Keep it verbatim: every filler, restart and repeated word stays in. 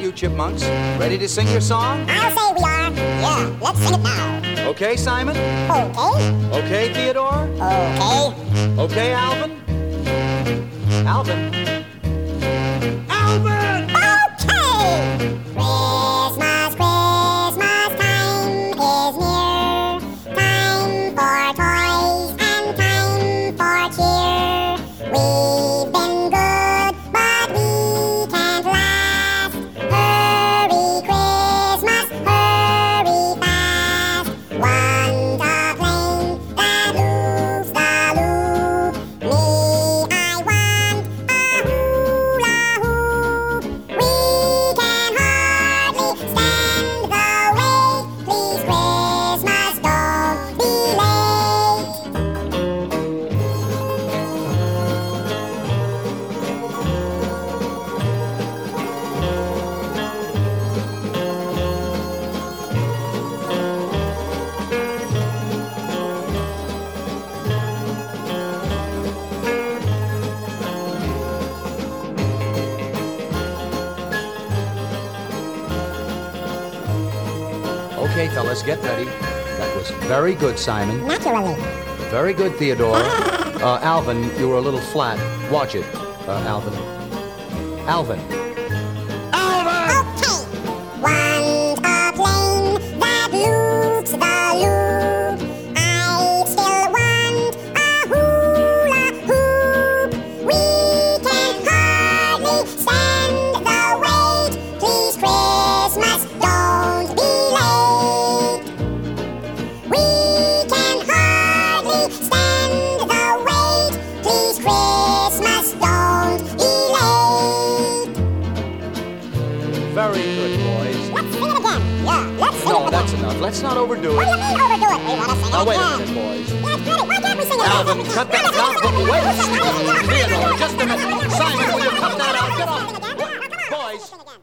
you chipmunks. Ready to sing your song? I'll say we are. Yeah, let's sing it now. Okay, Simon? Okay. Okay, Theodore? Okay. Okay, Alvin? Alvin? Alvin! Okay! Christmas, Christmas time is near. Time for toys and time for cheer. We've been good, but we can't last. Hurry, Christmas, hurry fast. Want a plane that loops the loop. Me, I want a hula hoop. We can hardly stand the wait. Please, Christmas, don't be late. Okay, fellas, get ready. That was very good, Simon. Naturally. Very good, Theodore. Uh, Alvin, you were a little flat. Watch it, uh, Alvin. Alvin. Alvin! Okay. Want a plane that loops the loop. I still want a hula hoop. We can hardly stand the wait. Please, Christmas, don't be late. We can hardly stand the wait. Please, Christmas, don't be late. Very good, boys. Let's sing it again. Yeah, let's sing No, it that's again. enough. Let's not overdo What do it. you mean overdo it? We want to sing Now, it wait a again. minute, boys. Yeah, get it. Why can't we sing it Alvin, again? cut that out. But wait. Theodore, just a minute. Simon, will you cut that out? Get off. Sing it again. Yeah, come on. Boys. Sing it again.